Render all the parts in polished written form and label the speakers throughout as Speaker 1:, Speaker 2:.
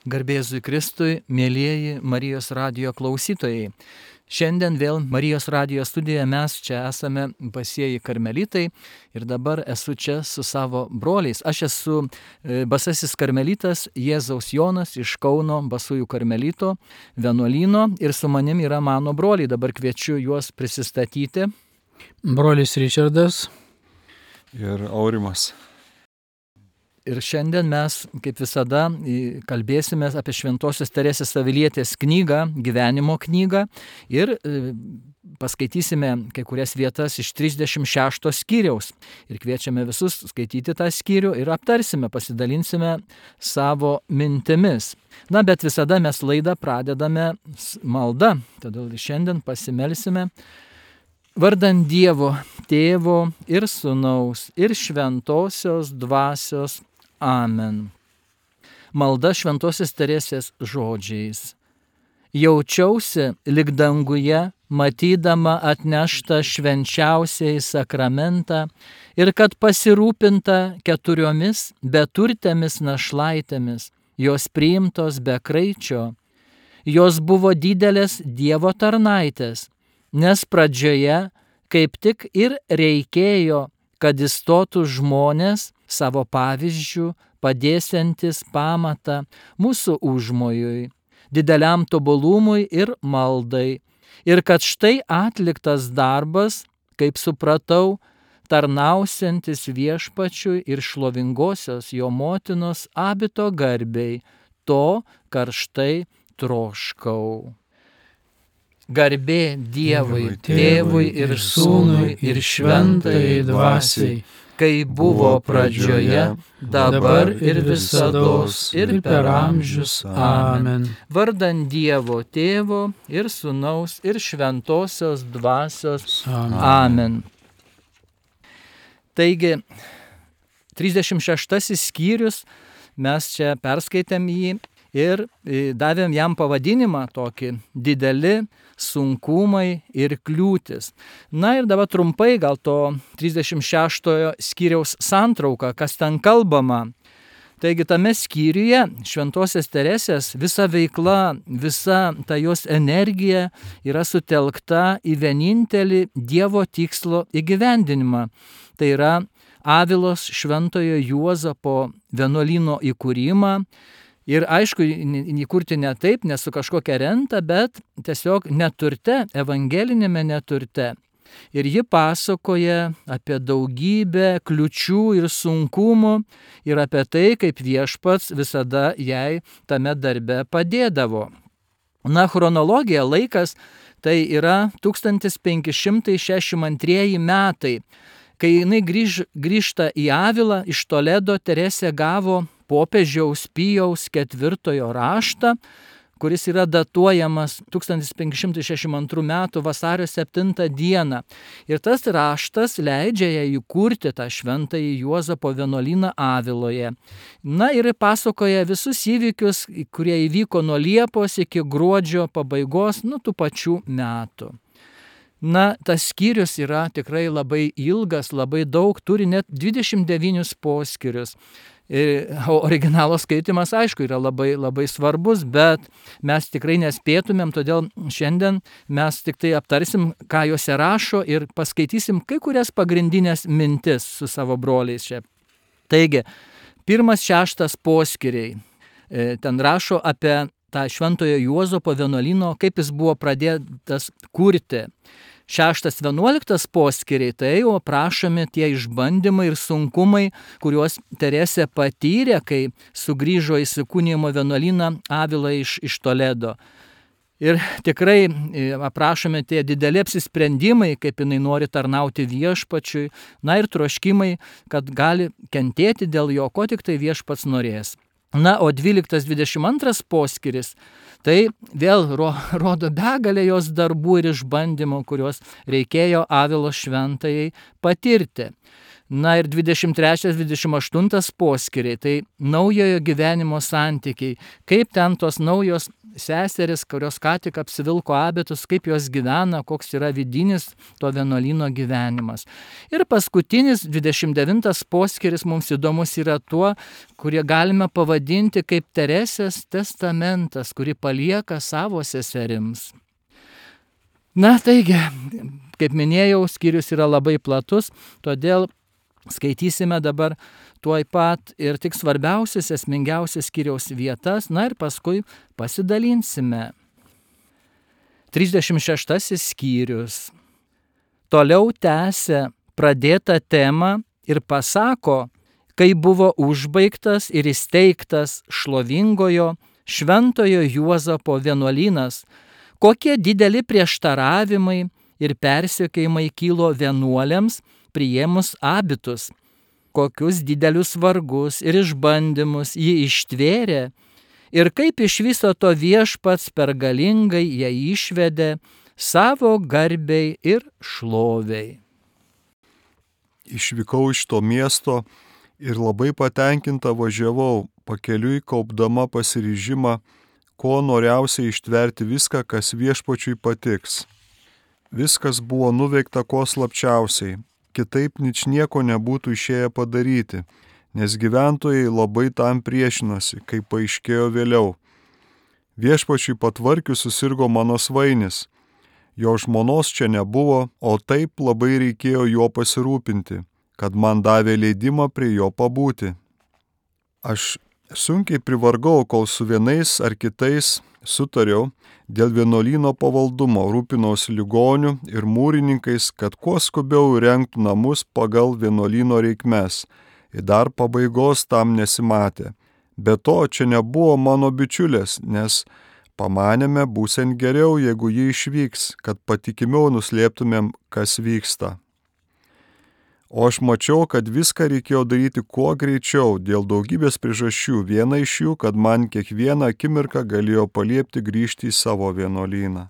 Speaker 1: Garbė Jėzui Kristui, mielieji Marijos radijo klausytojai. Šiandien vėl Marijos radijo studijoje mes čia esame Basieji karmelitai ir dabar esu čia su savo broliais. Aš esu basasis karmelitas Jėzaus Jonas iš Kauno Basųjų karmelito vienuolyno ir su manim yra mano broliai. Dabar kviečiu juos prisistatyti.
Speaker 2: Brolis Ričardas
Speaker 3: ir Aurimas.
Speaker 1: Ir šiandien mes, kaip visada, kalbėsime apie Šventosios Teresės Avilietės knygą, gyvenimo knygą ir paskaitysime kai kurias vietas iš 36 skyriaus. Ir kviečiame visus skaityti tą skyrių ir aptarsime, pasidalinsime savo mintimis. Na, bet visada mes laidą pradedame malda, todėl šiandien pasimelsime. Vardant Dievo, Tėvo ir Sūnaus ir Šventosios Dvasios. Amen. Malda Šventosios Teresės žodžiais. Jaučiausi lyg danguje, matydama atneštą švenčiausiąjį sakramentą ir kad pasirūpinta 4 beturtėmis našlaitėmis, jos priimtos be kraičio. Jos buvo didelės Dievo tarnaitės, nes pradžioje kaip tik ir reikėjo, kad įstotų žmonės savo pavyzdžių, padėsiantis pamatą mūsų užmojui, dideliam tobulumui ir maldai. Ir kad štai atliktas darbas, kaip supratau, tarnausiantis viešpačiui ir šlovingosios jo motinos Abito garbei, to karštai troškau. Garbė Dievui, Tėvui ir Sūnui ir Šventajai Dvasiai, kai buvo pradžioje, dabar ir visados ir per amžius. Amen. Vardant Dievo Tėvo ir Sūnaus ir Šventosios Dvasios. Amen. Taigi, 36 skyrius, mes čia perskaitėm jį ir davėm jam pavadinimą tokį dideli sunkumai ir kliūtis. Na ir dabar trumpai gal to 36 skyriaus santrauka, kas ten kalbama. Taigi tame skyriuje Šventosios Teresės visa veikla, visa ta jos energija yra sutelkta į vienintelį Dievo tikslo įgyvendinimą. Tai yra Avilos Šventojo Juozapo vienuolyno įkūrimą. Ir aišku, įkurti ne taip, ne su kažkokia renta, bet tiesiog neturte, evangelinėme neturte. Ir ji pasakoja apie daugybę kliučių ir sunkumų ir apie tai, kaip viešpats visada jai tame darbe padėdavo. Na, chronologija, laikas, tai yra 1562 metai. Kai jinai grįžta į Avilą, iš Toledo Teresė gavo popiežiaus Pijaus IV raštą, kuris yra datuojamas 1562 metų vasario 7 dieną. Ir tas raštas leidžia jai įkurti tą Šventąjį Juozapo vienuolyną Aviloje. Na ir pasakoja visus įvykius, kurie įvyko nuo Liepos iki gruodžio pabaigos, tų pačių metų. Na, tas skyrius yra tikrai labai ilgas, labai daug, turi net 29 poskyrius. Originalo skaitimas, aišku, yra labai, labai svarbus, bet mes tikrai nespėtumėm, todėl šiandien mes tik tai aptarsim, ką juose rašo ir paskaitysim kai kurias pagrindinės mintis su savo broliais čia. Taigi, 1-6 poskyriai. Ten rašo apie tą Šventojo Juozapo vienuolyno, kaip jis buvo pradėtas kurti. 6-11 poskyriai, tai jau aprašomi tie išbandymai ir sunkumai, kuriuos Teresė patyrė, kai sugrįžo į įsikūnijimo vienuolyną Avilą iš Toledo. Ir tikrai aprašomi tie dideli apsisprendimai, kaip jinai nori tarnauti viešpačiui, na ir troškimai, kad gali kentėti dėl jo, ko tik tai viešpats norės. Na, o 12-22 poskyris, tai vėl rodo begalę jos darbų ir išbandymų, kuriuos reikėjo Avilos šventajai patirti. Na ir 23-28 poskyriai, tai naujojo gyvenimo santykiai, kaip ten tos naujos seseris, kurios ką tik apsivilko abitus, kaip jos gyvena, koks yra vidinis to vienuolyno gyvenimas. Ir paskutinis 29 poskyris mums įdomus yra tuo, kurį galime pavadinti kaip Teresės testamentas, kurį palieka savo seserims. Na taigi, kaip minėjau, skyrius yra labai platus, todėl skaitysime dabar tuoj pat ir tik svarbiausias, esmingiausias skyriaus vietas, na ir paskui pasidalinsime. 36 skyrius. Toliau tęsia pradėtą temą ir pasako, kai buvo užbaigtas ir įsteigtas šlovingojo šventojo Juozapo vienuolynas, kokie dideli prieštaravimai ir persekiojimai kilo vienuoliams priėmus abitus, kokius didelius vargus ir išbandymus jį ištvėrė ir kaip iš viso to viešpats per galingai ją išvedė savo garbei ir šloviai.
Speaker 3: Išvykau iš to miesto ir labai patenkinta važiavau, pakeliui kaupdama pasiryžimą, ko noriausiai ištverti viską, kas viešpačiui patiks. Viskas buvo nuveikta ko slapčiausiai, kitaip ničnieko nebūtų išėję padaryti, nes gyventojai labai tam priešinosi, kaip paaiškėjo vėliau. Viešpačiui patvarkius susirgo mano svainis. Jo žmonos čia nebuvo, o taip labai reikėjo juo pasirūpinti, kad man davė leidimą prie jo pabūti. Aš sunkiai privargau, kol su vienais ar kitais sutariau dėl vienuolyno pavaldumo, rūpinausi ligonių ir mūrininkais, kad kuo skubiau įrengtų namus pagal vienuolyno reikmes, ir dar pabaigos tam nesimatė. Be to, čia nebuvo mano bičiulės, nes pamanėme būsiant geriau, jeigu ji išvyks, kad patikimiau nuslėptumėm, kas vyksta. O aš mačiau, kad viską reikėjo daryti kuo greičiau, dėl daugybės priežasčių. Viena iš jų, kad man kiekvieną akimirką galėjo paliepti grįžti į savo vienuolyną.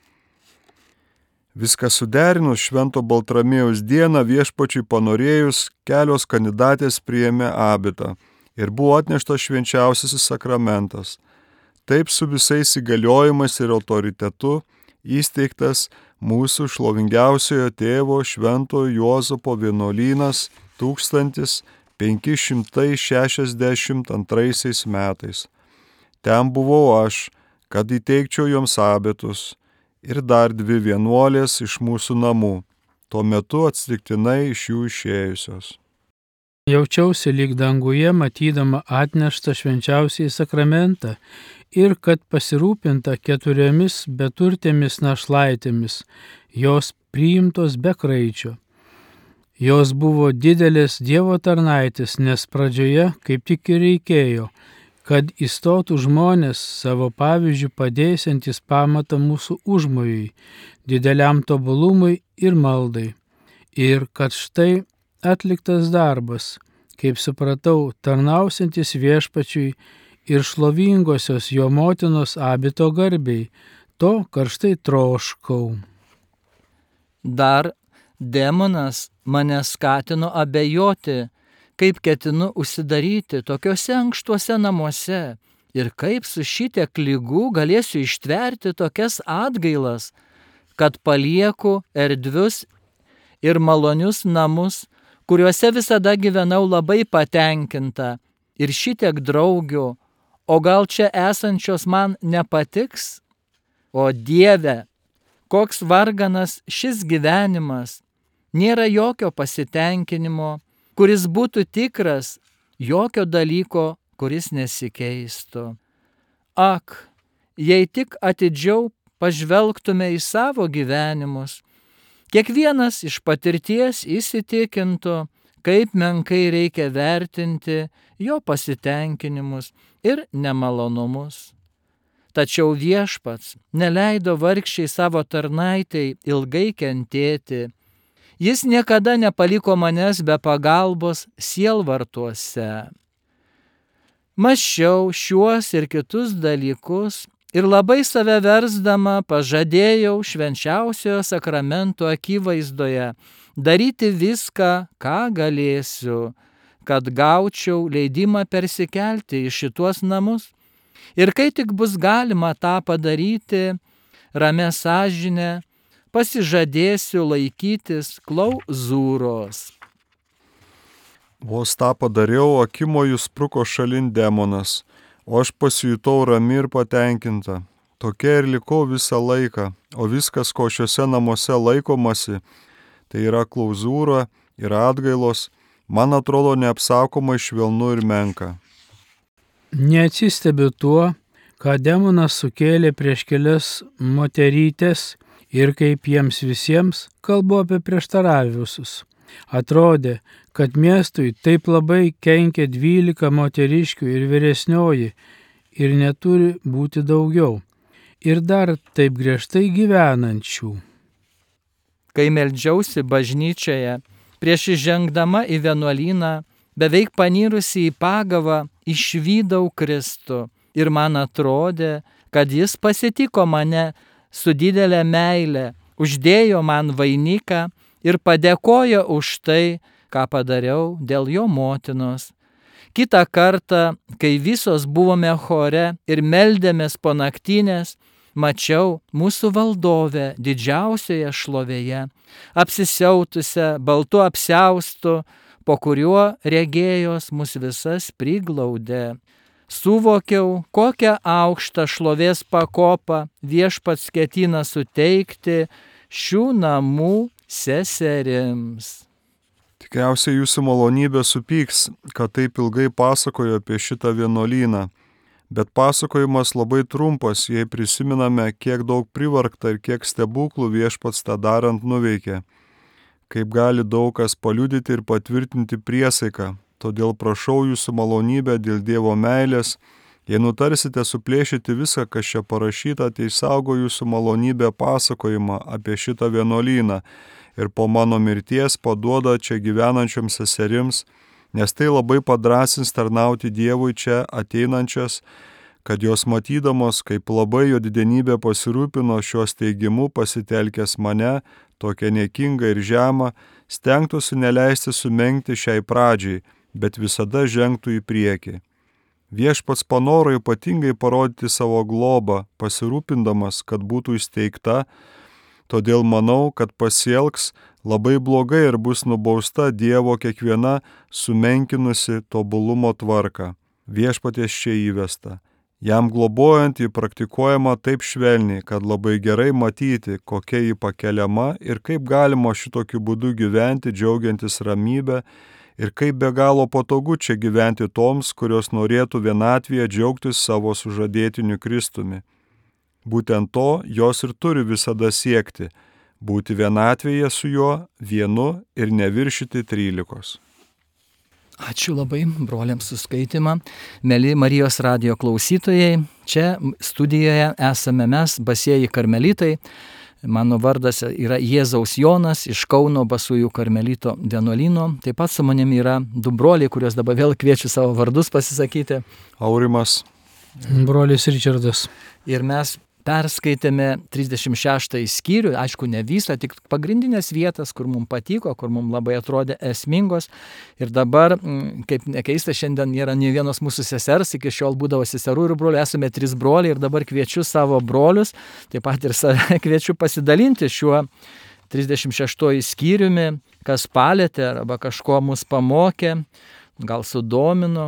Speaker 3: Viską suderinus švento Baltramiejaus dieną viešpačiui panorėjus, kelios kandidatės priėmė abitą ir buvo atneštas švenčiausiasis sakramentas. Taip su visais įgaliojimais ir autoritetu įsteigtas mūsų šlovingiausiojo tėvo švento Juozapo vienuolynas 1562 metais. Ten buvau aš, kad įteikčiau joms abitus ir dar 2 vienuolės iš mūsų namų, tuo metu atsitiktinai iš jų išėjusios.
Speaker 2: Jaučiausi lyg danguje, matydama atneštą švenčiausiai sakramentą ir kad pasirūpinta 4 beturtėmis našlaitėmis, jos priimtos be kraičio. Jos buvo didelės Dievo tarnaitės, nes pradžioje kaip tik ir reikėjo, kad įstotų žmonės savo pavyzdžių padėsiantis pamatą mūsų užmojui, dideliam tobulumui ir maldai. Ir kad štai atliktas darbas, kaip supratau, tarnausiantis viešpačiui ir šlovingosios jo motinos abito garbei, to karštai troškau.
Speaker 1: Dar demonas mane skatino abejoti, kaip ketinu užsidaryti tokiuose ankštuose namuose ir kaip su šitiek ligų galėsiu ištverti tokias atgailas, kad palieku erdvius ir malonius namus, kuriuose visada gyvenau labai patenkinta ir šitiek draugių, o gal čia esančios man nepatiks? O Dieve, koks varganas šis gyvenimas, nėra jokio pasitenkinimo, kuris būtų tikras, jokio dalyko, kuris nesikeistų. Ak, jei tik atidžiau pažvelgtume į savo gyvenimus, kiekvienas iš patirties įsitikintų, kaip menkai reikia vertinti jo pasitenkinimus ir nemalonumus. Tačiau viešpats neleido vargšiai savo tarnaitei ilgai kentėti. Jis niekada nepaliko manęs be pagalbos sielvartuose. Mąsčiau šiuos ir kitus dalykus ir labai save versdama pažadėjau švenčiausiojo sakramento akivaizdoje daryti viską, ką galėsiu, kad gaučiau leidimą persikelti į šituos namus Ir kai tik bus galima tą padaryti, ramia sąžinė, pasižadėsiu laikytis klauzūros.
Speaker 3: Vos tą padariau, akimoju spruko šalin demonas, o aš pasijutau rami ir patenkinta. Tokia ir likau visą laiką, o viskas, ko šiuose namuose laikomasi, tai yra klauzūra ir atgailos, man atrodo neapsakomai švelnu ir menka.
Speaker 2: Neatsistebiu tuo, ką demonas sukėlė prieš kelias moterytės ir kaip jiems visiems, kalbu apie prieštaravimusius. Atrodė, kad miestui taip labai kenkia 12 moteriškių ir vyresnioji ir neturi būti daugiau. Ir dar taip griežtai gyvenančių.
Speaker 1: Kai meldžiausi bažnyčioje, prieš įžengdama į vienuolyną, beveik panyrusi į pagavą, išvydau Kristų ir man atrodė, kad jis pasitiko mane su didelė meile, uždėjo man vainiką ir padėkojo už tai, ką padariau dėl jo motinos. Kitą kartą, kai visos buvome chore ir meldėmės po naktinės, mačiau mūsų valdovę didžiausioje šlovėje, apsisiautusią baltu apsiaustu, po kuriuo regėjos mus visas priglaudė. Suvokiau, kokią aukštą šlovės pakopą viešpats ketina suteikti šių namų seserims.
Speaker 3: Tikriausiai jūsų malonybė supyks, kad taip ilgai pasakoju apie šitą vienuolyną, bet pasakojimas labai trumpas, jei prisiminame, kiek daug privargta ir kiek stebuklų viešpats tą darant nuveikė. Kaip gali daug kas paliudyti ir patvirtinti priesaiką, todėl prašau jūsų malonybę dėl Dievo meilės, jei nutarsite suplėšyti viską, kas čia parašyta, tai saugo jūsų malonybę pasakojimą apie šitą vienuolyną ir po mano mirties paduoda čia gyvenančioms seserims, nes tai labai padrasins tarnauti Dievui čia ateinančias, kad jos matydamos, kaip labai jo didenybė pasirūpino šiuo steigimu pasitelkęs mane, tokią niekingą ir žemą, stengtųsi neleisti sumenkti šiai pradžiai, bet visada žengtų į priekį. Viešpats panoro ypatingai parodyti savo globą, pasirūpindamas, kad būtų įsteigta, todėl manau, kad pasielgs labai blogai ir bus nubausta Dievo kiekviena sumenkinusi tobulumo tvarka. Viešpaties čia įvesta. Jam globojant jį praktikuojama taip švelniai, kad labai gerai matyti, kokia jį pakeliama ir kaip galima šitokiu būdu gyventi, džiaugiantis ramybę ir kaip be galo patogu čia gyventi toms, kurios norėtų vienatvėje džiaugtis savo sužadėtiniu Kristumi. Būtent to jos ir turi visada siekti – būti vienatvėje su juo vienu ir neviršyti 13.
Speaker 1: Ačiū labai broliams suskaitimą. Mėly Marijos radijo klausytojai, čia studijoje esame mes, Basieji karmelitai. Mano vardas yra Jėzaus Jonas iš Kauno Basųjų karmelito vienuolyno. Taip pat su manimi yra du broliai, kuriuos dabar vėl kviečiu savo vardus pasisakyti.
Speaker 3: Aurimas.
Speaker 2: Brolis Ričardas.
Speaker 1: Ir mes perskaitėme 36 skyrių, aišku, ne visą, tik pagrindinės vietas, kur mums patiko, kur mums labai atrodė esmingos. Ir dabar, kaip nekeista, šiandien nėra nei vienos mūsų sesers, iki šiol būdavo seserų ir brolių, esame 3 broliai ir dabar kviečiu savo brolius, taip pat ir save kviečiu pasidalinti šiuo 36 skyriumi, kas palėtė arba kažko mus pamokė, gal sudomino.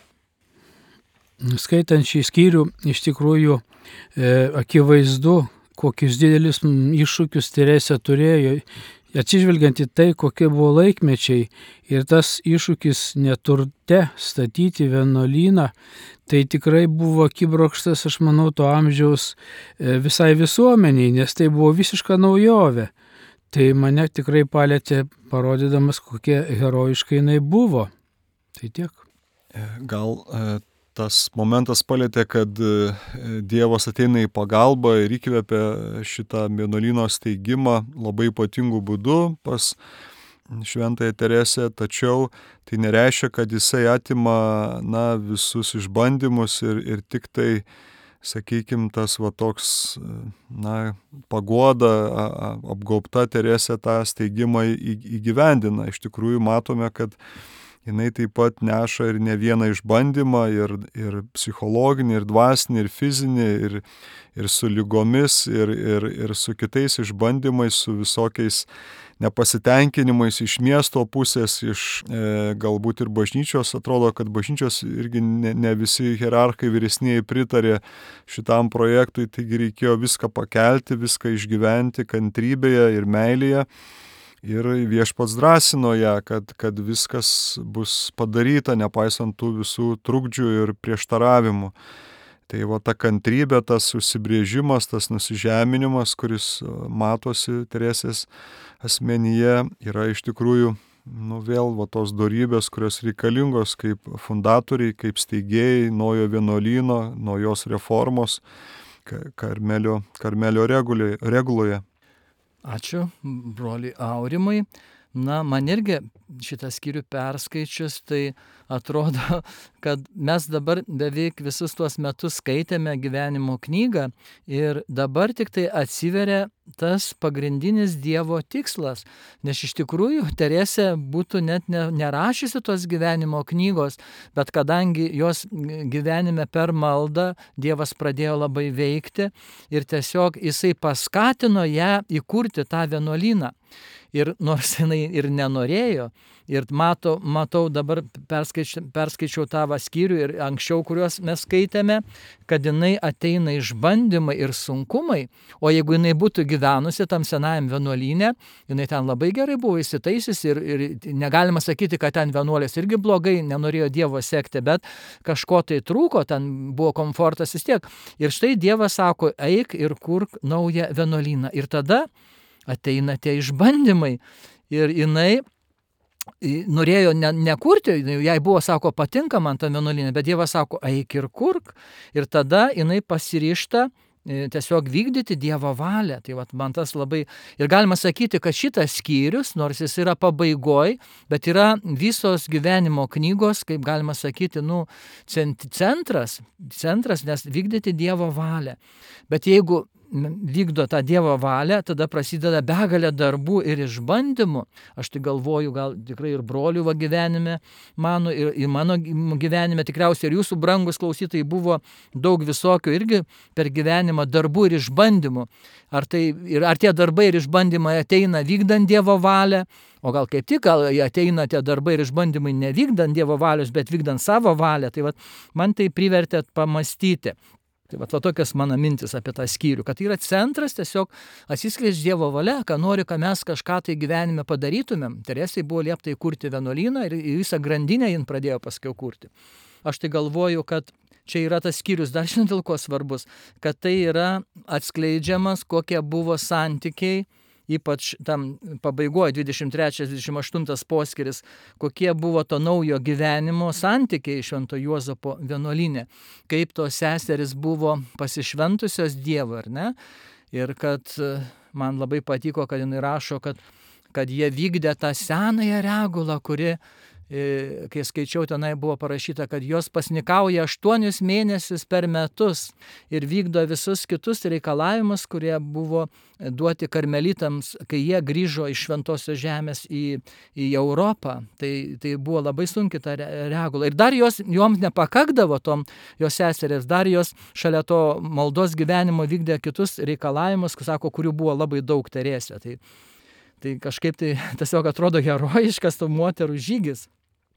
Speaker 2: Skaitant šį skyrių, iš tikrųjų akivaizdu, kokius didelius iššūkius Teresė turėjo, atsižvelgiant į tai, kokie buvo laikmečiai ir tas iššūkis neturte statyti vienuolyną, tai tikrai buvo akibrokštas, aš manau, to amžiaus visai visuomeniai, nes tai buvo visiška naujovė. Tai mane tikrai palėtė, parodydamas, kokie herojiškai jinai buvo. Tai tiek.
Speaker 3: Gal tas momentas palėtė, kad Dievas ateina į pagalbą ir įkvėpia šitą vienuolyno steigimą labai ypatingų būdų pas šventąją Teresę, tačiau tai nereiškia, kad jisai atima visus išbandymus ir tik tai, sakykime, tas toks paguoda, apgaubta Teresė tą steigimą įgyvendina. Iš tikrųjų matome, kad jinai taip pat neša ir ne vieną išbandymą, ir psichologinį, ir dvasinį, ir fizinį, ir su lygomis, ir su kitais išbandymais, su visokiais nepasitenkinimais iš miesto pusės, galbūt ir bažnyčios. Atrodo, kad bažnyčios irgi ne visi hierarchai vyresnieji pritarė šitam projektui, taigi reikėjo viską pakelti, viską išgyventi kantrybėje ir meilėje. Ir Viešpats drąsino ją, kad viskas bus padaryta, nepaisant tų visų trukdžių ir prieštaravimų. Tai va ta kantrybė, tas užsibrėžimas, tas nusižeminimas, kuris matosi Teresės asmenyje, yra iš tikrųjų vėl tos dorybės, kurios reikalingos kaip fundatoriai, kaip steigėjai naujo vienuolyno, naujos reformos Karmelio reguloje.
Speaker 1: Ačiū, broliui Aurimui. Man irgi šitą skyrių perskaičius, tai atrodo, kad mes dabar beveik visus tuos metus skaitėme gyvenimo knygą ir dabar tik tai atsiveria tas pagrindinis Dievo tikslas. Nes iš tikrųjų Teresė būtų net nerašysi tos gyvenimo knygos, bet kadangi jos gyvenime per maldą Dievas pradėjo labai veikti ir tiesiog jisai paskatino ją įkurti tą vienuolyną. Ir nors jinai ir nenorėjo, ir matau dabar perskaičiau tą skyrių ir anksčiau, kuriuos mes skaitėme, kad jinai ateina išbandymai ir sunkumai, o jeigu jinai būtų gyvenusi tam senajam vienuolyne, jinai ten labai gerai buvo įsitaisis ir negalima sakyti, kad ten vienuolės irgi blogai, nenorėjo Dievo sekti, bet kažko tai trūko, ten buvo komfortas vis tiek. Ir štai Dievas sako, eik ir kurk naują vienuolyną. Ir tada ateina tie išbandymai ir jinai norėjo nekurti, jai buvo, sako, patinka man tą vienuolyną, bet Dievas sako, eik ir kurk. Ir tada jinai pasiryžta tiesiog vykdyti Dievo valią. Tai man tas labai... Ir galima sakyti, kad šitas skyrius, nors jis yra pabaigoj, bet yra visos gyvenimo knygos, kaip galima sakyti, centras, nes vykdyti Dievo valią. Bet jeigu vykdo tą Dievo valią, tada prasideda begalė darbų ir išbandymų. Aš tai galvoju, gal tikrai ir brolių gyvenime mano, ir mano gyvenime tikriausiai ir jūsų brangus klausytojai buvo daug visokių irgi per gyvenimą darbų ir išbandymų. Ar tie darbai ir išbandymai ateina vykdant Dievo valią, o gal kaip tik ateina tie darbai ir išbandymai nevykdant Dievo valios, bet vykdant savo valią. Tai man tai privertė pamastyti. Tai tokios mano mintis apie tą skyrių, kad yra centras, tiesiog atsiskleidžia Dievo valia, ką nori, kad mes kažką tai gyvenime padarytumėm. Teresei buvo liepta įkurti vienuolyną ir visą grandinę jin pradėjo paskiau kurti. Aš tai galvoju, kad čia yra tas skyrius, dar žinot dėl ko svarbus, kad tai yra atskleidžiamas, kokie buvo santykiai, ypač tam pabaigoje 23-28 poskyris, kokie buvo to naujo gyvenimo santykiai Švento Juozapo vienuolyne, kaip tos seserys buvo pasišventusios Dievo, ar ne? Ir kad man labai patiko, kad jinai rašo, kad jie vykdė tą senąją regulą, kuri, kai skaičiau, tenai buvo parašyta, kad jos pasnikauja 8 mėnesius per metus ir vykdo visus kitus reikalavimus, kurie buvo duoti karmelitams, kai jie grįžo iš Šventosios žemės į Europą. Tai buvo labai sunki ta regula. Ir dar joms nepakakdavo jos seserės, dar jos šalia to maldos gyvenimo vykdė kitus reikalavimus, sako, kurių buvo labai daug Teresė. Tai kažkaip tai tiesiog atrodo herojiškas to moterų žygis.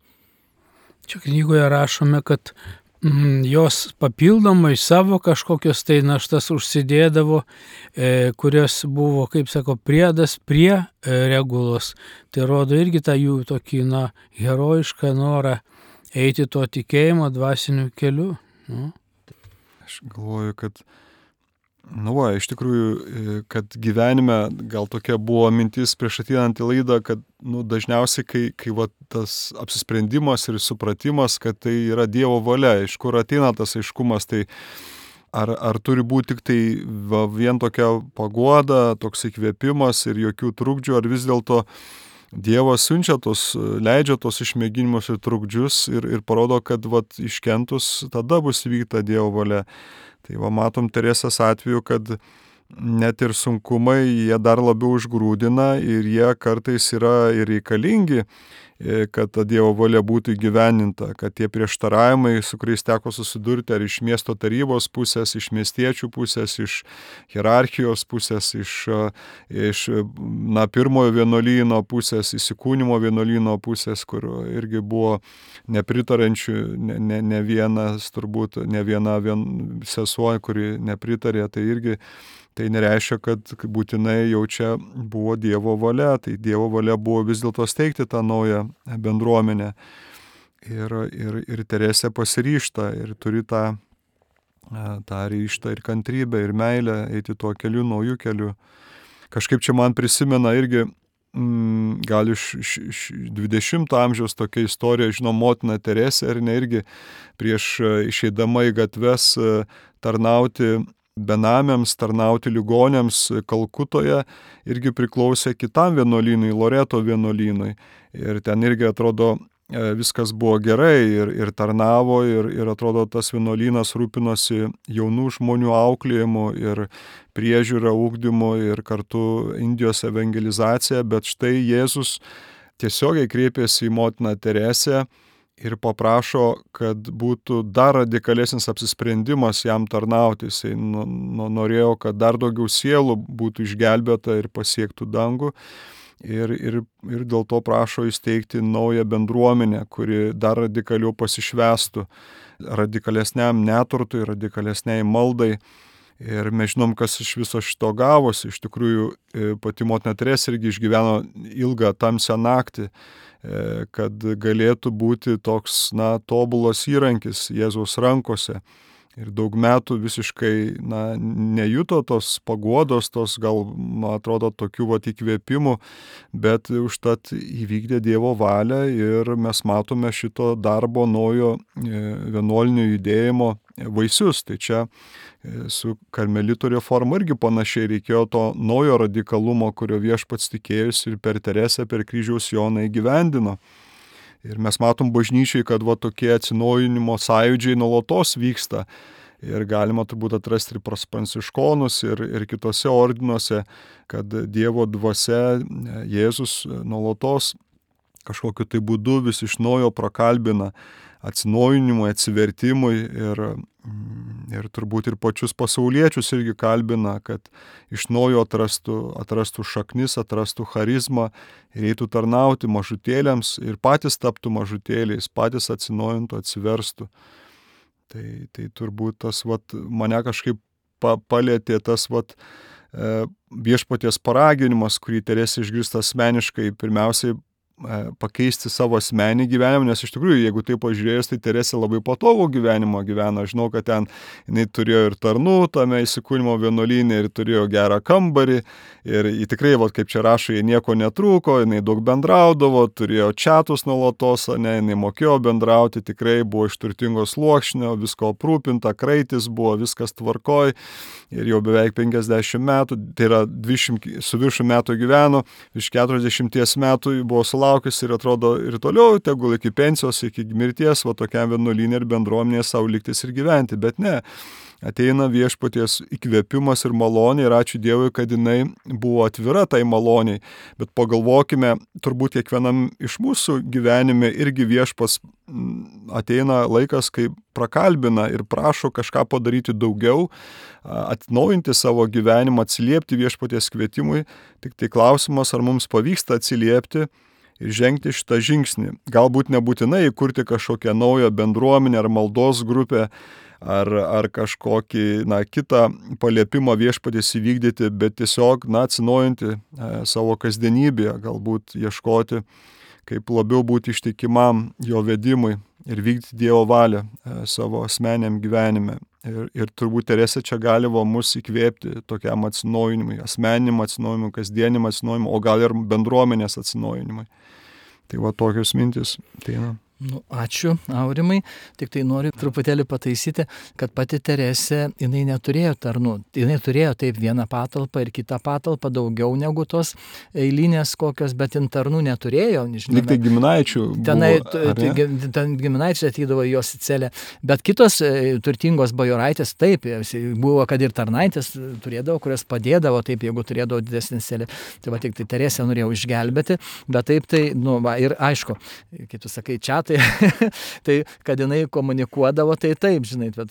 Speaker 2: Čia knygoje rašome, kad jos papildomai savo kažkokios tai naštas užsidėdavo, kurios buvo, kaip sako, priedas prie regulos. Tai rodo irgi tą jų tokį, herojišką norą eiti to tikėjimo dvasiniu keliu.
Speaker 3: Aš galvoju, kad iš tikrųjų, kad gyvenime gal tokia buvo mintis prieš ateinant į laidą, kad dažniausiai, kai tas apsisprendimas ir supratimas, kad tai yra Dievo valia, iš kur ateina tas aiškumas, tai ar turi būti tik tai vien tokia paguoda, toks įkvėpimas ir jokių trukdžių, ar vis dėlto Dievas leidžia tos išmėginimus ir trukdžius ir parodo, kad iškentus tada bus vykta Dievo valia. Tai matom Teresės atveju, kad net ir sunkumai jie dar labiau užgrūdina ir jie kartais yra ir reikalingi kad ta Dievo valia būtų įgyvendinta, kad tie prieštaravimai, su kuriais teko susidurti, ar iš miesto tarybos pusės, iš miestiečių pusės, iš hierarchijos pusės, iš pirmojo vienuolyno pusės, įsikūnymo vienuolyno pusės, kur irgi buvo nepritarančių, ne vienas, turbūt ne viena sesuo, kuri nepritarė, tai irgi tai nereiškia, kad būtinai jau čia buvo Dievo valia, tai Dievo valia buvo vis dėlto steigti tą naują bendruomenę. Ir Teresė pasiryžta ir turi tą ryžtą ir kantrybę ir meilę eiti tuo keliu, naujų keliu. Kažkaip čia man prisimena irgi gal iš 20 amžiaus tokia istorija, motina Teresė, ar ne, irgi prieš išeidama į gatves tarnauti benamiams, tarnauti ligoniams Kalkutoje, irgi priklausė kitam vienuolynui, Loreto vienuolynui. Ir ten irgi atrodo viskas buvo gerai ir tarnavo ir atrodo tas vienuolynas rūpinosi jaunų žmonių auklėjimu ir priežiūra, ugdymu ir kartu Indijos evangelizacija, bet štai Jėzus tiesiogiai kreipėsi į motiną Teresę ir paprašo, kad būtų dar radikalesnis apsisprendimas jam tarnauti. Jisai norėjo, kad dar daugiau sielų būtų išgelbėta ir pasiektų dangų. Ir dėl to prašo įsteigti naują bendruomenę, kuri dar radikaliau pasišvestų radikalesniam neturtui, radikalesniai maldai. Ir mes žinom, kas iš viso šito gavosi. Iš tikrųjų, pati motina Teresė irgi išgyveno ilgą tamsią naktį, kad galėtų būti toks, tobulas įrankis Jėzaus rankose. Ir daug metų visiškai, nejuto tos paguodos, tos gal, man atrodo, tokių įkvėpimų, bet užtat įvykdė Dievo valią ir mes matome šito darbo naujo vienuolinio judėjimo vaisius. Tai čia su karmelitų reforma irgi panašiai reikėjo to naujo radikalumo, kurio Viešpats tikėjosi ir per Teresę, per kryžiaus Joną įgyvendino. Ir mes matom bažnyčiai, kad tokie atsinaujinimo sąjūdžiai nuolatos vyksta. Ir galima turbūt atrasti ir pas pranciškonus, ir kitose ordinuose, kad Dievo dvasia, Jėzus nuolatos kažkokiu tai būdu vis iš naujo prakalbina atsinaujinimui, atsivertimui ir turbūt ir pačius pasauliečius irgi kalbina, kad iš naujo atrastų šaknis, atrastų charizmą ir eitų tarnauti mažutėliams ir patys taptų mažutėliais, patys atsinaujintų, atsiverstų. Tai turbūt tas mane kažkaip palėtė tas Viešpaties paraginimas, kurį Teresė išgirsta asmeniškai, pirmiausiai pakeisti savo asmenį gyvenimą, nes iš tikrųjų, jeigu taip pažiūrėjus, tai Teresė labai patogų gyvenimą gyveno. Žinau, kad ten jinai turėjo ir tarnų tame įsikūnymo vienuolyne ir turėjo gerą kambarį ir tikrai, kaip čia rašo, jie nieko netrūko, jinai daug bendraudavo, turėjo čiatus nuolatos, jinai mokėjo bendrauti, tikrai buvo iš turtingos sluoksnio, visko aprūpinta, kraitis buvo, viskas tvarkoj ir jau beveik 50 metų, tai yra 20 su viršų metų gyveno, iš 40 metų buvo sulaukęs ir atrodo ir toliau, tegul iki pensijos, iki mirties, tokiam vienuolyne ir bendruomenėje savo liktis ir gyventi, bet ne. Ateina Viešpaties įkvėpimas ir malonė ir ačiū Dievui, kad jinai buvo atvira tai maloniai, bet pagalvokime, turbūt kiekvienam iš mūsų gyvenime irgi Viešpas ateina laikas, kai prakalbina ir prašo kažką padaryti daugiau, atnaujinti savo gyvenimą, atsiliepti Viešpaties kvietimui, tik tai klausimas, ar mums pavyksta atsiliepti ir žengti šitą žingsnį. Galbūt nebūtinai įkurti kažkokią naują bendruomenę ar maldos grupę, ar kažkokį kitą paliepimą Viešpaties įvykdyti, bet tiesiog atsinaujinti savo kasdienybėje, galbūt ieškoti, kaip labiau būti ištikimam jo vedimui ir vykdyti Dievo valią savo asmeniam gyvenime. Ir turbūt Teresė čia gali mus įkvėpti tokiam atsinaujinimui, asmeniniam atsinaujinimui, kasdieniam atsinaujinimui, o gal ir bendruomenės atsinaujinimui. Tai tokios mintis.
Speaker 1: Nu, ačiū, Aurimai. Tik tai noriu truputėlį pataisyti, kad pati Teresė, jinai neturėjo tarnų. Jinai turėjo taip vieną patalpą ir kitą patalpą, daugiau negu tos eilinės kokios, bet jin tarnų neturėjo.
Speaker 3: Lyg tai giminaičių.
Speaker 1: Tenai
Speaker 3: Ten
Speaker 1: giminaičiai atydavo į jos celę. Bet kitos turtingos bajoraitės, taip, buvo, kad ir tarnaitės turėdavo, kurios padėdavo, taip, jeigu turėdavo didesnį celę. Tai va, tik tai Teresė norėjo išgelbėti, bet taip tai, nu, va, ir aišku, kai tu sakai čia, tai kad jinai komunikuodavo, tai taip, žinai, bet,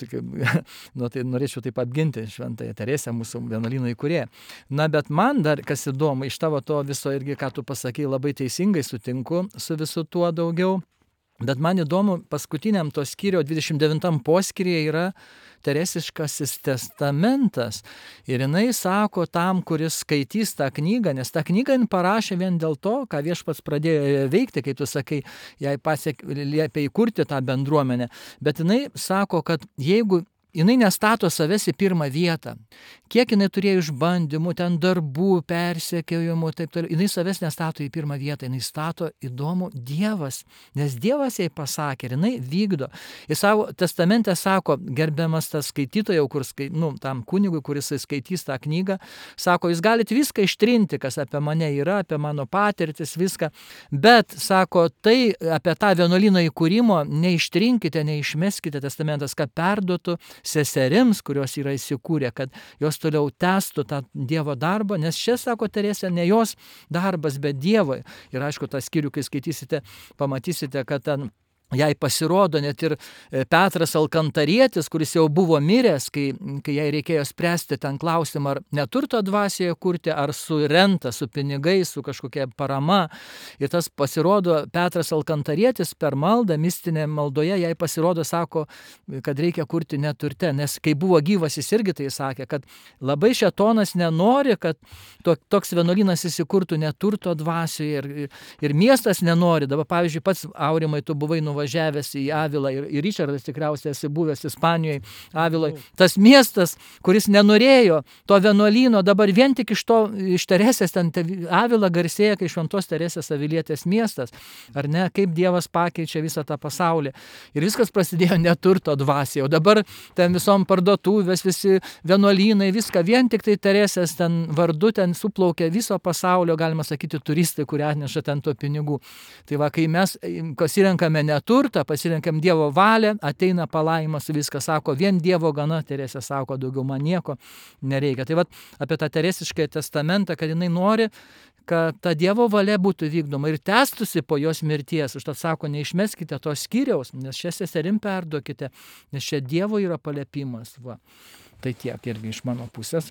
Speaker 1: nu, tai norėčiau taip apginti Šventąją Teresę, mūsų vienuolyno įkūrėją. Na, bet man dar, kas įdomu, iš tavo to viso irgi, ką tu pasakei, labai teisingai sutinku su visu tuo daugiau, bet man įdomu, paskutiniam to skyrio 29 poskyryje yra Teresiškasis testamentas. Ir jinai sako tam, kuris skaitys tą knygą, nes tą knygą jin parašė vien dėl to, ką Viešpats pradėjo veikti, kai tu sakai, jai liepė įkurti tą bendruomenę. Bet jinai sako, kad jeigu jinai nestato savęs į pirmą vietą, kiek jinai turėjo išbandymų, ten darbų, persekiojimų, taip toliau, jinai savęs nestato į pirmą vietą, jinai stato įdomų Dievas, nes Dievas jai pasakė ir jinai vykdo. Į savo testamente sako, gerbiamas tas skaitytojas, tam kunigui, kuris skaitys tą knygą, sako, jūs galite viską ištrinti, kas apie mane yra, apie mano patirtis, viską, bet, sako, tai apie tą vienuolyno įkūrimo neištrinkite, neišmeskite, testamentas, kad perduotų seserims, kurios yra įsikūrę, kad jos toliau tęstų tą Dievo darbą, nes čia, sako Teresė, ne jos darbas, bet Dievo. Ir aišku, tą skyrių, kai skaitysite, pamatysite, kad ten jai pasirodo net ir Petras Alkantarietis, kuris jau buvo miręs, kai jai reikėjo spręsti ten klausimą, ar neturto dvasioje kurti, ar su renta, su pinigais, su kažkokia parama. Ir tas pasirodo, Petras Alkantarietis per maldą, mistinė maldoje, jai pasirodo, sako, kad reikia kurti neturte, nes kai buvo gyvas, jis irgi tai sakė, kad labai šėtonas nenori, kad toks vienuolynas įsikurtų neturto dvasioje ir miestas nenori. Dabar, pavyzdžiui, pats Aurimai, tu buvai nuvažiavęs į Avilą ir Ričardas tikriausiai esi buvęs Ispanijoje, Aviloje. Tas miestas, kuris nenorėjo to vienuolyno, dabar vien tik iš Teresės, ten Avila garsėja, kai Šventos Teresės Avilietės miestas, ar ne, kaip Dievas pakeičia visą tą pasaulį. Ir viskas prasidėjo neturto dvasioje, o dabar ten visom parduotuvės, visi vienuolynai, viską, vien tik tai Teresės ten vardu, ten suplaukia viso pasaulio, galima sakyti, turistai, kurie atneša ten to pinigų. Tai va, kai mes pasirenkame neturtą, pasirenkam Dievo valią, ateina palaimas, viską sako, vien Dievo gana, Teresė sako, daugiau man nieko nereikia. Tai va, apie tą Teresiškąjį testamentą, kad jinai nori, kad ta Dievo valia būtų vykdoma ir tęstųsi po jos mirties. Užtat sako, neišmeskite to skyriaus, nes šią seserim perduokite, nes čia Dievo yra paliepimas. Va. Tai tiek irgi iš mano pusės.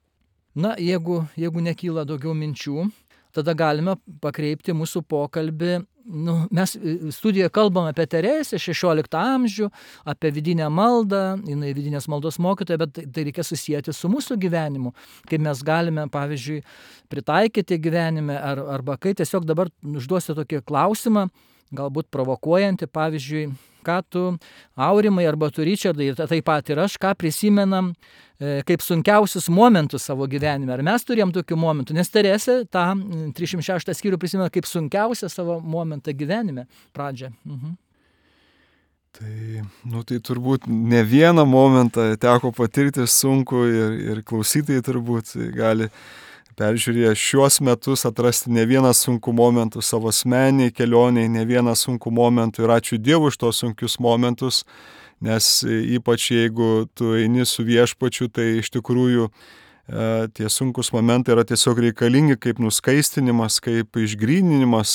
Speaker 1: Na, jeigu nekyla daugiau minčių, tada galime pakreipti mūsų pokalbį. Mes studijoje kalbam apie Teresę, 16 amžių, apie vidinę maldą, jinai vidinės maldos mokytoja, bet tai reikia susijęti su mūsų gyvenimu, kaip mes galime, pavyzdžiui, pritaikyti gyvenime, arba kai tiesiog dabar užduosiu tokį klausimą, galbūt provokuojantį, pavyzdžiui, ką tu, Aurimai, arba tu, Ričardai, taip pat ir aš, ką prisimenam kaip sunkiausius momentus savo gyvenime. Ar mes turėjom tokių momentų? Nes Teresė tą 306 skyrių prisimena kaip sunkiausią savo momentą gyvenime pradžią.
Speaker 3: Tai turbūt ne vieną momentą teko patirti sunku ir klausytojai turbūt gali peržiūrėję šiuos metus atrasti ne vieną sunkų momentų savo asmeniniai kelioniai, ne vieną sunkų momentų ir ačiū Dievui už tos sunkius momentus, nes ypač jeigu tu eini su Viešpačiu, tai iš tikrųjų tie sunkus momentai yra tiesiog reikalingi kaip nuskaistinimas, kaip išgryninimas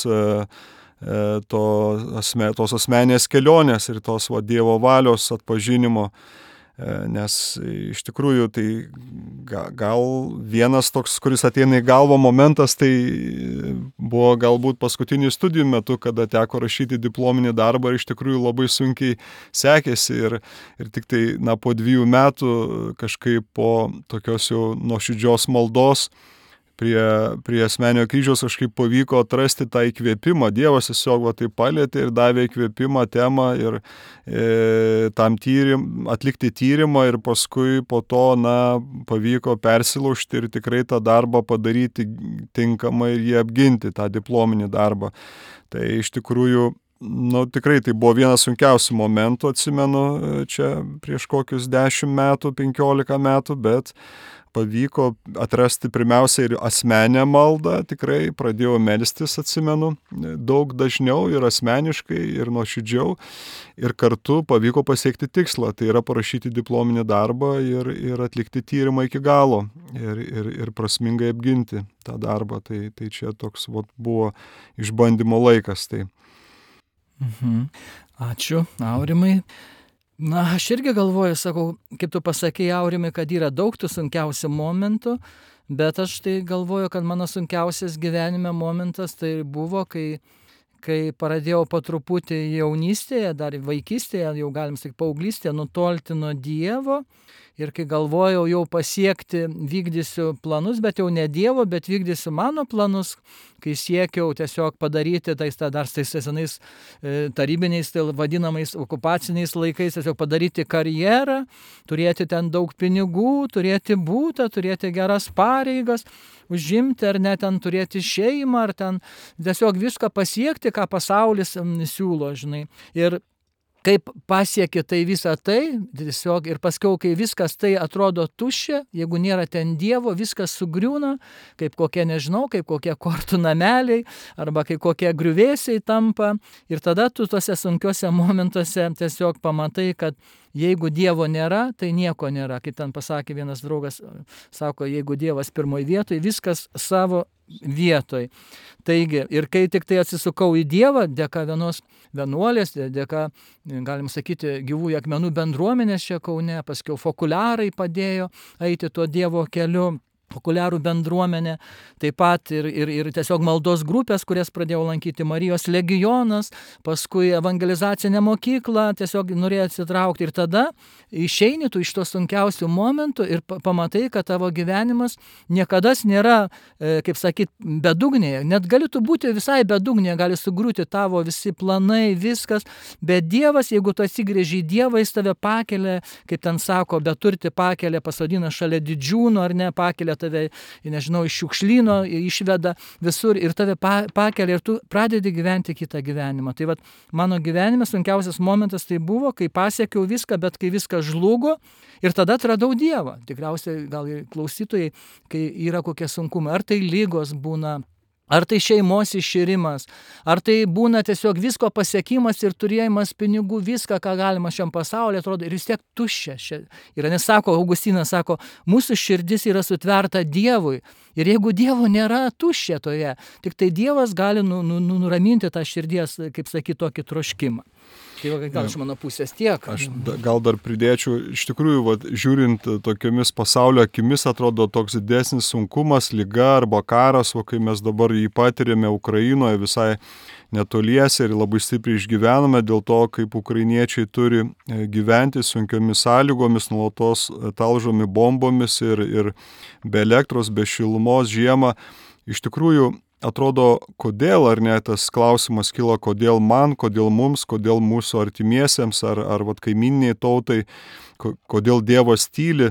Speaker 3: tos asmeninės kelionės ir tos Dievo valios atpažinimo. Nes iš tikrųjų tai gal vienas toks, kuris ateina į galvą momentas, tai buvo galbūt paskutinių studijų metu, kada teko rašyti diplominį darbą ir iš tikrųjų labai sunkiai sekėsi ir tik tai po 2 metų kažkaip po tokios jau nuoširdžios maldos prie asmeninio kryžiaus kažkaip pavyko atrasti tą įkvėpimą. Dievas tiesiog tai palietė ir davė įkvėpimą, temą ir tam atlikti tyrimą ir paskui po to pavyko persilaužti ir tikrai tą darbą padaryti tinkamai ir jį apginti, tą diplominį darbą. Tai iš tikrųjų tikrai tai buvo vienas sunkiausių momentų, atsimenu, čia prieš kokius 10 metų, 15 metų, bet pavyko atrasti pirmiausia ir asmenę maldą, tikrai pradėjau melstis, atsimenu, daug dažniau ir asmeniškai, ir nuoširdžiau, ir kartu pavyko pasiekti tikslą, tai yra parašyti diplominį darbą ir atlikti tyrimą iki galo ir prasmingai apginti tą darbą, tai čia toks buvo išbandymo laikas. Tai.
Speaker 1: Ačiū, Aurimai. Na, aš irgi galvoju, sakau, kaip tu pasakei, Aurimai, kad yra daug tų sunkiausių momentų, bet aš tai galvoju, kad mano sunkiausias gyvenime momentas tai buvo, kai pradėjau po truputį jaunystėje, dar vaikystėje, jau galim sakyti paauglystėje, nutolti nuo Dievo ir kai galvojau jau pasiekti, vykdysiu planus, bet jau ne Dievo, bet vykdysiu mano planus, kai siekiau tiesiog padaryti tais senais tarybiniais, tai vadinamais okupaciniais laikais, tiesiog padaryti karjerą, turėti ten daug pinigų, turėti būtą, turėti geras pareigas, užimti ar net ten turėti šeimą, ar ten tiesiog viską pasiekti, ką pasaulis siūlo, žinai. Ir kaip pasiekė tai visą tai, tiesiog ir paskiau, kai viskas tai atrodo tuščia, jeigu nėra ten Dievo, viskas sugriūna, kaip kokie, nežinau, kaip kokie kortų nameliai, arba kaip kokie griuvėsiai tampa. Ir tada tu tose sunkiuose momentuose tiesiog pamatai, kad jeigu Dievo nėra, tai nieko nėra. Kaip ten pasakė vienas draugas, sako, jeigu Dievas pirmoje vietoje, viskas savo vietoj. Taigi, ir kai tik tai atsisukau į Dievą, dėka vienos vienuolės, dėka, galim sakyti, gyvųjų akmenų bendruomenės čia Kaune, paskiau fokuliarai padėjo eiti tuo Dievo keliu, fokuliarų bendruomenė, taip pat ir tiesiog maldos grupės, kurias pradėjau lankyti, Marijos legionas, paskui evangelizacinė mokykla, tiesiog norėjau atsitraukti ir tada išeini tu iš tos sunkiausių momentų ir pamatai, kad tavo gyvenimas niekada nėra, kaip sakyt, bedugnėje, net gali tu būti visai bedugnėje, gali sugriūti tavo visi planai, viskas, bet Dievas, jeigu tu atsigrėži į Dievą, jis tave pakelia, kaip ten sako, beturti pakelia, pasodina šalia didžiūnų, ar ne, pakelia tave, nežinau, iš šiukšlyno išveda visur ir tave pakelia ir tu pradedi gyventi kitą gyvenimą. Tai vat mano gyvenime sunkiausias momentas tai buvo, kai pasiekiau viską, bet kai viskas žlugo ir tada atradau Dievą. Tikriausiai gal klausytojai, kai yra kokie sunkumai, ar tai lygos būna, ar tai šeimos iširimas, ar tai būna tiesiog visko pasiekimas ir turėjimas pinigų, viską, ką galima šiam pasaulyje, atrodo, ir vis tiek tuščia. Ir nes sako, Augustinas sako, mūsų širdis yra sutverta Dievui. Ir jeigu Dievo nėra, tuščia toje, tik tai Dievas gali nuraminti tą širdies, kaip sakyti, tokį troškimą. Tai gal iš mano pusės tiek.
Speaker 3: Aš gal dar pridėčiau, iš tikrųjų, žiūrint tokiomis pasaulio akimis, atrodo toks didesnis sunkumas, liga arba karas, o kai mes dabar jį patiriame Ukrainoje visai netoliese ir labai stipriai išgyvename dėl to, kaip ukrainiečiai turi gyventi sunkiomis sąlygomis, nuolatos talžomi bombomis ir be elektros, be šilumos žiemą. Iš tikrųjų, atrodo, kodėl, ar ne, tas klausimas kilo, kodėl man, kodėl mums, kodėl mūsų artimiesiems, ar kaimyniniai tautai, kodėl Dievas tyli.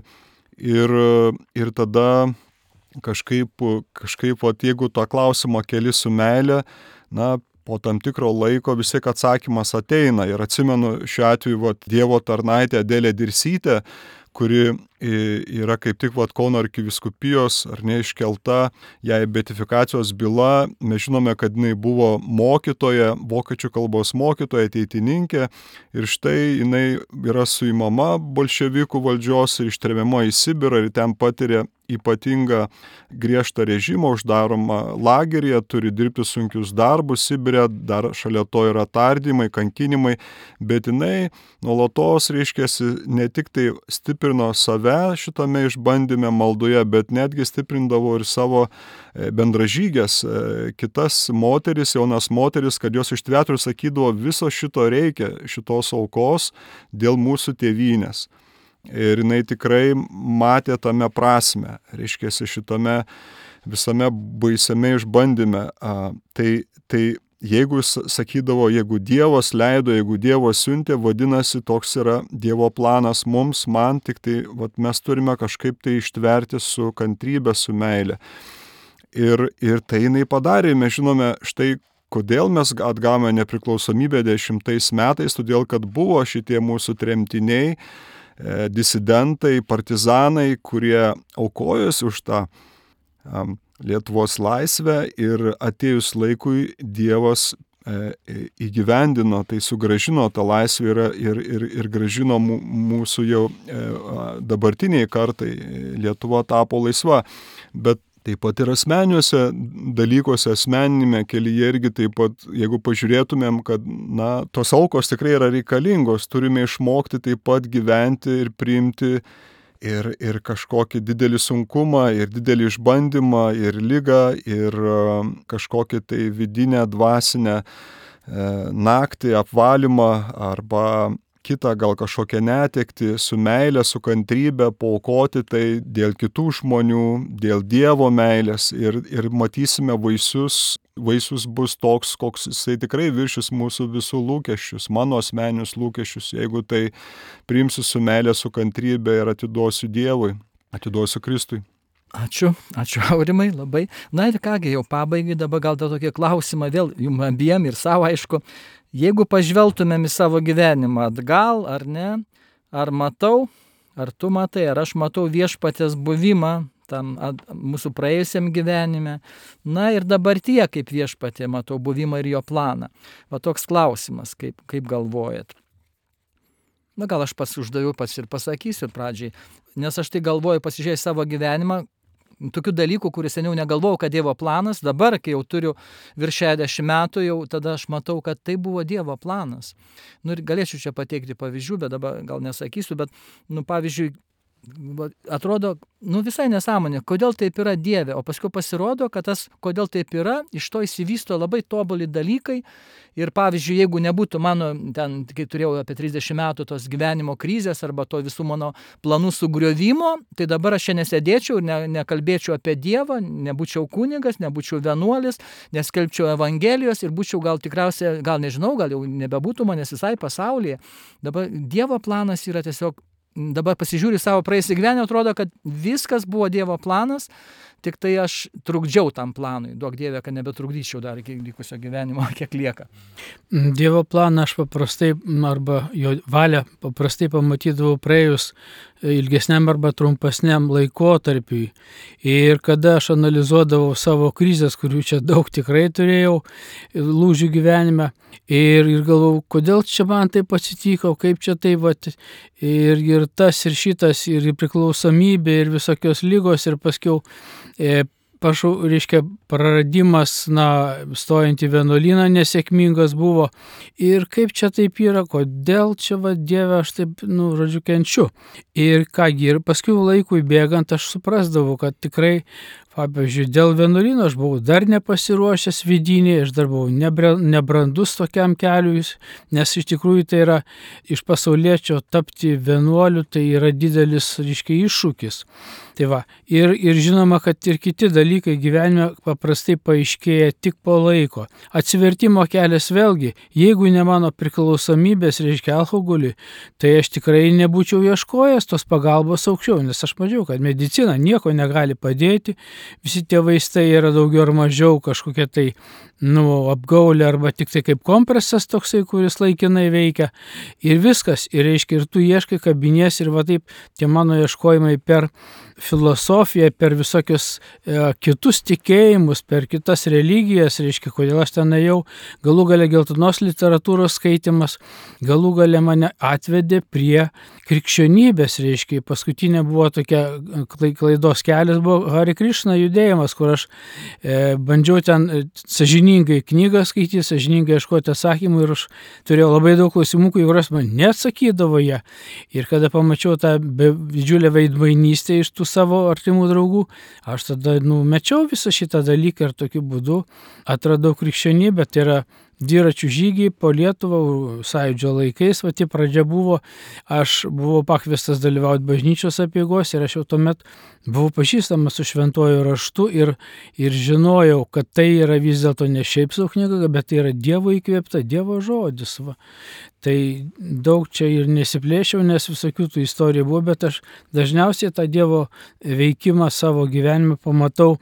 Speaker 3: Ir tada kažkaip jeigu tą klausimą keli su meile, po tam tikro laiko vis tiek atsakymas ateina. Ir atsimenu šiuo atveju Dievo tarnaitė Adelė Dirsytė, kuri yra kaip tik Kauno arkivyskupijos, ar ne, iškelta jai beatifikacijos byla. Mes žinome, kad jinai buvo mokytoja, vokiečių kalbos mokytoja, ateitininkė, ir štai jinai yra suimama bolševikų valdžios ir ištremiama į Sibirą ir ten patiria ypatingą griežtą režimą, uždaroma lageryje, turi dirbti sunkius darbus Sibire, dar šalia to yra tardymai, kankinimai, bet jinai nuolatos, reiškiasi, ne tik tai stiprino save šitame išbandyme maldoje, bet netgi stiprindavo ir savo bendražygės, kitas moteris, jaunas moteris, kad jos ištvertų ir sakydavo, viso šito reikia, šitos aukos dėl mūsų tėvynės. Ir jinai tikrai matė tame prasme, reiškia, šitame visame baisiame išbandyme. Tai jeigu jis sakydavo, jeigu Dievas leido, jeigu Dievas siuntė, vadinasi, toks yra Dievo planas mums, man, tik tai mes turime kažkaip tai ištverti su kantrybė, su meile. Ir tai jinai padarė, mes žinome, štai Kodėl mes atgavome nepriklausomybę 10 metais? Todėl, kad buvo šitie mūsų tremtiniai, disidentai, partizanai, kurie aukojosi už tą Lietuvos laisvę ir atėjus laikui Dievas įgyvendino, tai sugražino tą laisvę ir gražino mūsų jau dabartiniai kartai. Lietuva tapo laisva, bet taip pat ir asmeniniuose dalykuose, asmeninėme kelyje irgi taip pat, jeigu pažiūrėtumėm, kad tos aukos tikrai yra reikalingos, turime išmokti taip pat gyventi ir priimti ir kažkokį didelį sunkumą, ir didelį išbandymą, ir ligą, ir kažkokį tai vidinę, dvasinę naktį, apvalymą arba kitą gal kažkokią netektį, su meile, su kantrybė, paaukoti tai dėl kitų žmonių, dėl Dievo meilės ir matysime vaisius. Vaisius bus toks, koks jisai tikrai viršys mūsų visų lūkesčius, mano asmeninius lūkesčius, jeigu tai priimsiu su meilė, su kantrybė ir atiduosiu Dievui, atiduosiu Kristui.
Speaker 1: Ačiū Aurimai labai. Na ir kągi, jau pabaigai dabar gal dar tokį klausimą vėl jums abiem ir savo, aišku. Jeigu pažvelgtumėm į savo gyvenimą atgal, ar ne, ar matau, ar tu matai, ar aš matau Viešpaties buvimą tam mūsų praėjusiam gyvenime, na ir dabartyje kaip Viešpatie matau buvimą ir jo planą. Va toks klausimas, kaip galvojat. Na gal aš uždaviau pats ir pasakysiu pradžiai, nes aš tai galvoju, pasižiūrėjau savo gyvenimą, tokių dalykų, kurių seniau negalvojau, kad Dievo planas, dabar, kai jau turiu virš 60 metų, jau tada aš matau, kad tai buvo Dievo planas. Ir galėčiau čia pateikti pavyzdžių, bet dabar gal nesakysiu, bet, pavyzdžiui, atrodo, visai nesąmonė, kodėl taip yra Dieve, o paskui pasirodo, kad tas, kodėl taip yra, iš to įsivysto labai tobuli dalykai ir pavyzdžiui, jeigu nebūtų mano, ten, kai turėjau apie 30 metų tos gyvenimo krizės arba to visų mano planų sugriovimo, tai dabar aš čia nesėdėčiau ir nekalbėčiau apie Dievą, nebūčiau kunigas, nebūčiau vienuolis, neskelbčiau Evangelijos ir būčiau gal tikriausiai, gal nežinau, gal jau nebebūtų manęs visai pasaulyje. Dabar Dievo planas yra tiesiog. Dabar pasižiūriu savo praėjusį gyvenimą, atrodo, kad viskas buvo Dievo planas, tik tai aš trukdžiau tam planui. Duok Dieve, kad nebetrukdyčiau dar iki likusio gyvenimo, kiek lieka.
Speaker 2: Dievo planą aš paprastai, arba jo valią paprastai pamatydavau praėjus ilgesniam arba trumpesniam laikotarpiui. Ir kada aš analizuodavau savo krizės, kurių čia daug tikrai turėjau, lūžių gyvenime, ir galvojau, kodėl čia man taip atsitiko, kaip čia taip, ir tas, ir šitas, ir priklausomybė, ir visokios lygos, ir paskiau praradimas, stojant į vienuolyną nesėkmingas buvo. Ir kaip čia taip yra, kodėl čia Dieve aš taip, kenčiu. Ir kągi, ir paskui laikui bėgant aš suprasdavau, kad tikrai, pavyzdžiui, dėl vienuolyno aš buvau dar nepasiruošęs vidiniai, aš dar buvau nebrandus tokiam keliui, nes iš tikrųjų tai yra iš pasauliečio tapti vienuoliu, tai yra didelis, iššūkis. Tai va, ir žinoma, kad ir kiti dalykai gyvenime paprastai paaiškėja tik po laiko. Atsivertimo kelias vėlgi, jeigu ne mano priklausomybės, alkoholiui, tai aš tikrai nebūčiau ieškojęs tos pagalbos aukščiau, nes aš mačiau, kad medicina nieko negali padėti, visi tie vaistai yra daugiau ar mažiau kažkokie tai, apgaulė arba tik tai kaip kompresas toksai, kuris laikinai veikia. Ir viskas, ir tu ieškai, kabinės ir taip tie mano ieškojimai per filosofiją, per visokius kitus tikėjimus, per kitas religijas, kodėl aš ten ėjau, galų gale geltonos literatūros skaitimas, galų gale mane atvedė prie krikščionybės, paskutinė buvo tokia klaidos kelias, buvo Hare Krishna judėjimas, kur aš bandžiau ten sąžiningai knygą skaityti, sąžiningai ieškoti atsakymų ir aš turėjau labai daug klausimų, kuriuos man neatsakydavo jie. Ir kada pamačiau tą didžiulę veidmainystę iš tų savo artimų draugų, aš tada mečiau visą šitą dalyką ir tokiu būdu atradau krikščionybę. Tai yra dviračių žygiai po Lietuvą sąjūdžio laikais, tie pradžia buvo, aš buvau pakviestas dalyvauti bažnyčios apeigos ir aš jau tuomet buvau pažįstamas su šventuoju raštu ir žinojau, kad tai yra vis dėlto ne šiaip sau knyga, bet tai yra Dievo įkvėpta, Dievo žodis. Tai daug čia ir nesiplėšiau, nes visokių tų istorijų buvo, bet aš dažniausiai tą Dievo veikimą savo gyvenime pamatau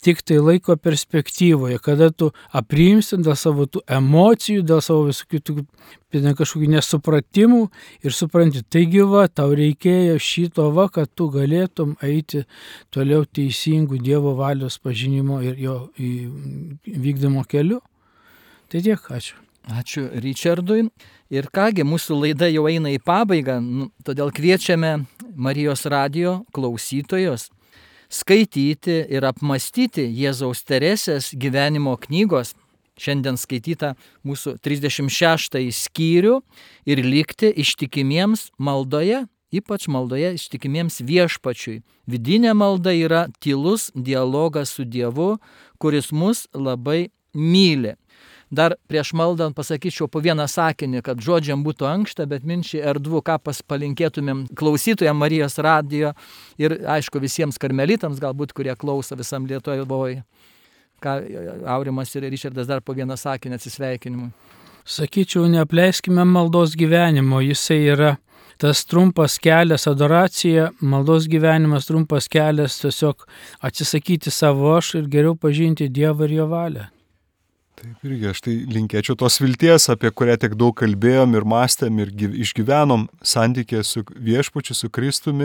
Speaker 2: tik tai laiko perspektyvoje, kada tu apriimsi dėl savo tų emocijų, dėl savo visokių kažkokių nesupratimų ir supranti, taigi va, tau reikėjo šito va, kad tu galėtum eiti toliau teisingų Dievo valios pažinimo ir jo vykdymo keliu. Tai tiek, ačiū.
Speaker 1: Ačiū Richardui. Ir kągi, mūsų laida jau eina į pabaigą, todėl kviečiame Marijos radijo klausytojus skaityti ir apmastyti Jėzaus Teresės gyvenimo knygos, šiandien skaitytą mūsų 36 skyrių, ir likti ištikimiems maldoje, ypač maldoje ištikimiems viešpačiui. Vidinė malda yra tylus dialogas su Dievu, kuris mus labai myli. Dar prieš maldant pasakyčiau po vieną sakinį, kad žodžiam būtų ankšta, bet minčiai erdvų, ką palinkėtumėm klausytojams Marijos radijo ir, aišku, visiems karmelitams, galbūt, kurie klauso visam Lietuvoje. Ką Aurimas ir Richardas dar po vieną sakinį atsisveikinimui.
Speaker 2: Sakyčiau, neapleiskime maldos gyvenimo, jisai yra tas trumpas kelias, adoracija, maldos gyvenimas, trumpas kelias tiesiog atsisakyti savo aš ir geriau pažinti Dievą ir jo valią.
Speaker 3: Taip irgi, aš tai linkėčiau tos vilties, apie kurią tiek daug kalbėjom ir mąstėm ir išgyvenom santykė su viešpačiu, su Kristumi,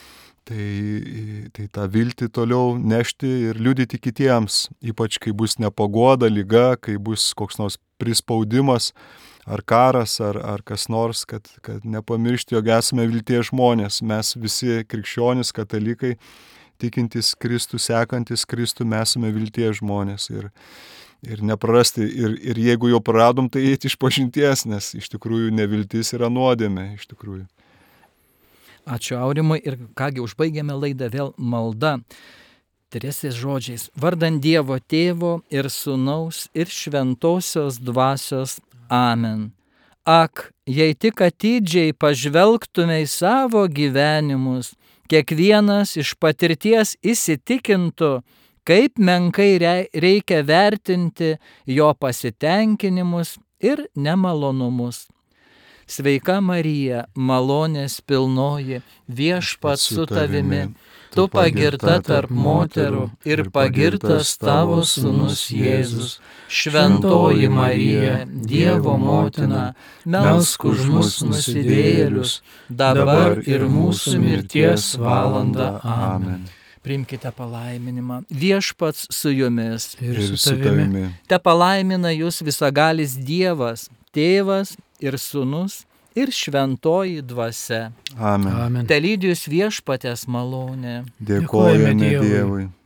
Speaker 3: tai tą viltį toliau nešti ir liudyti kitiems, ypač kai bus nepagoda, liga, kai bus koks nors prispaudimas ar karas ar kas nors, kad nepamiršti, jog esame vilties žmonės, mes visi krikščionys, katalikai, tikintys Kristų, sekantis Kristų, mes esame vilties žmonės ir neprarasti, ir jeigu jau praradom, tai eiti iš pažinties, nes iš tikrųjų neviltis yra nuodėmė, iš tikrųjų.
Speaker 1: Ačiū Aurimui ir kągi užbaigėme laidą vėl malda. Teresės žodžiais: vardan Dievo Tėvo ir Sūnaus ir Šventosios Dvasios. Amen. Ak, jei tik atidžiai pažvelgtume į savo gyvenimus, kiekvienas iš patirties įsitikintų, kaip menkai reikia vertinti jo pasitenkinimus ir nemalonumus. Sveika Marija, malonės pilnoji, Viešpats su tavimi, tu pagirta tarp moterų ir pagirtas tavo Sūnus Jėzus. Šventoji Marija, Dievo motina, melsk už mus nusidėjėlius, dabar ir mūsų mirties valanda. Amen. Priimkite palaiminimą. Viešpats su jumis
Speaker 3: ir su tavimi.
Speaker 1: Te palaimina jūs visagalis Dievas, Tėvas ir Sūnus ir Šventoji Dvasia.
Speaker 3: Amen.
Speaker 1: Te lydi jūs Viešpaties malonė.
Speaker 3: Dėkojame Dievui.